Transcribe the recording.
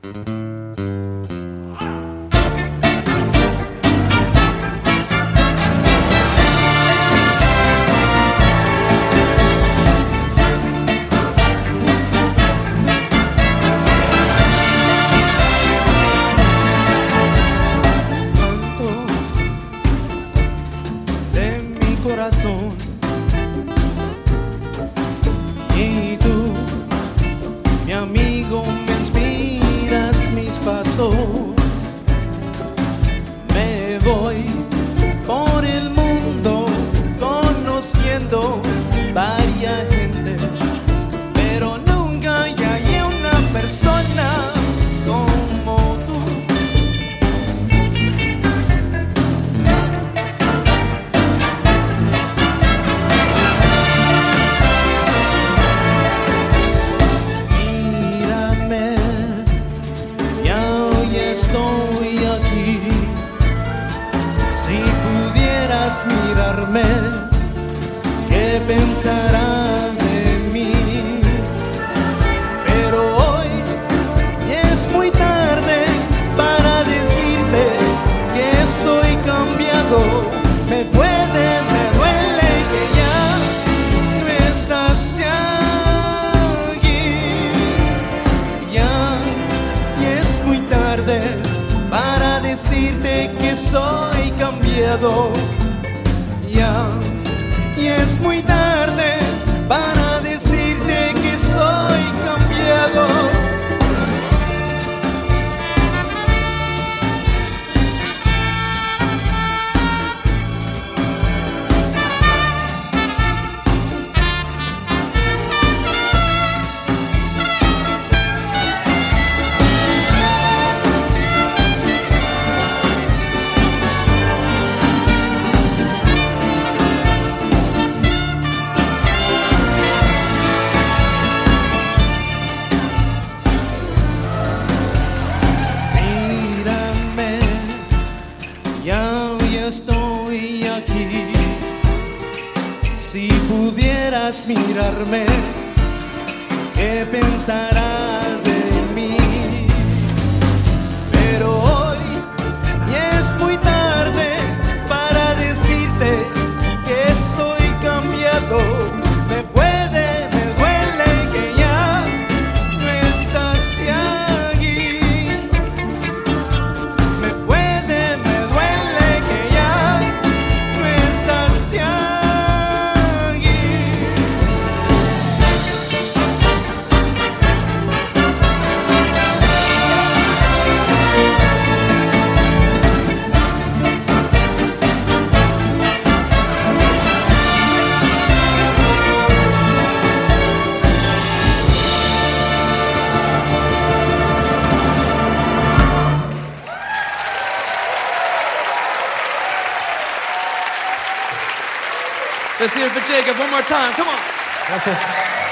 Corazón, y tú, mi amigo, me inspiras mis pasos. Me voy por el mundo conociendo varias gente, pero nunca hallé una persona como tú. Estoy aquí. Si pudieras mirarme, ¿qué pensarás de mí? Pero hoy es muy tarde para decirte que soy cambiado. Me duele que ya no estás aquí. Ya es muy tarde para decirte que soy cambiado. Ya, y es muy tarde para decirte que soy cambiado. Ya estoy aquí. Si pudieras mirarme, ¿qué pensarás de mí? Pero hoy es muy tarde para decirte que soy cambiado. Me duele que ya no estás aquí. Me duele que ya no estás aquí. Let's hear it for Jacob one more time. Come on. Gracias.